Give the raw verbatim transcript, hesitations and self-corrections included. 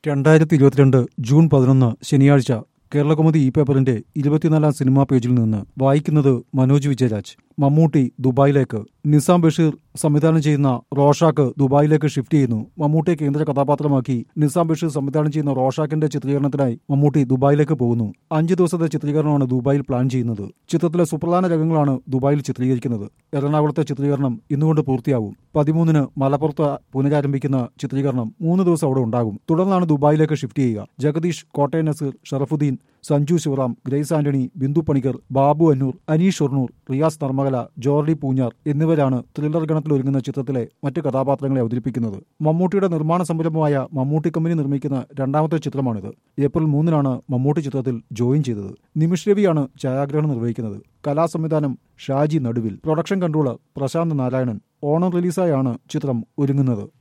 രണ്ടായിരത്തി ഇരുപത്തിരണ്ട് ജൂൺ പതിനൊന്ന് ശനിയാഴ്ച കേരളകൗമുദി ഈ പേപ്പറിന്റെ ഇരുപത്തിനാലാം സിനിമാ പേജിൽ നിന്ന് വായിക്കുന്നത് മനോജ് വിജയരാജ്. മമ്മൂട്ടി ദുബായിലേക്ക്. നിസാം ബഷീർ സംവിധാനം ചെയ്യുന്ന റോഷാക്ക് ദുബായിലേക്ക് ഷിഫ്റ്റ് ചെയ്യുന്നു. മമ്മൂട്ടിയെ കേന്ദ്ര കഥാപാത്രമാക്കി നിസാം ബഷീർ സംവിധാനം ചെയ്യുന്ന റോഷാക്കിന്റെ ചിത്രീകരണത്തിനായി മമ്മൂട്ടി ദുബായിലേക്ക് പോകുന്നു. അഞ്ച് ദിവസത്തെ ചിത്രീകരണമാണ് ദുബായിൽ പ്ലാൻ ചെയ്യുന്നത്. ചിത്രത്തിലെ സുപ്രധാന രംഗങ്ങളാണ് ദുബായിൽ ചിത്രീകരിക്കുന്നത്. എറണാകുളത്തെ ചിത്രീകരണം ഇന്നുകൊണ്ട് പൂർത്തിയാകും. പതിമൂന്നിന് മലപ്പുറത്ത് പുനരാരംഭിക്കുന്ന ചിത്രീകരണം മൂന്ന് ദിവസം അവിടെ ഉണ്ടാകും. തുടർന്നാണ് ദുബായിലേക്ക് ഷിഫ്റ്റ് ചെയ്യുക. Jagadish, Kottayam Nazeer, Sharafudheen, Sanju Sivaram, Grace Antony, Bindu Panicker, Babu Annur, Aneesh Shoranur, Riyas Narmakala, Jordi Poonjar എന്നിവരാണ് ത്രില്ലർ ഗണത്തിൽ ഒരുങ്ങുന്ന ചിത്രത്തിലെ മറ്റ് കഥാപാത്രങ്ങളെ അവതരിപ്പിക്കുന്നത്. മമ്മൂട്ടിയുടെ നിർമ്മാണ സംരംഭമായ മമ്മൂട്ടി കമ്പനി നിർമ്മിക്കുന്ന രണ്ടാമത്തെ ചിത്രമാണിത്. ഏപ്രിൽ മൂന്നിനാണ് മമ്മൂട്ടി ചിത്രത്തിൽ ജോയിൻ ചെയ്തത്. നിമിഷ് രവിയാണ് ഛായാഗ്രഹണം നിർവഹിക്കുന്നത്. കലാസംവിധാനം ഷാജി നടുവിൽ. Production controller Prashanth Narayanan. ഓണം റിലീസായാണ് ചിത്രം ഒരുങ്ങുന്നത്.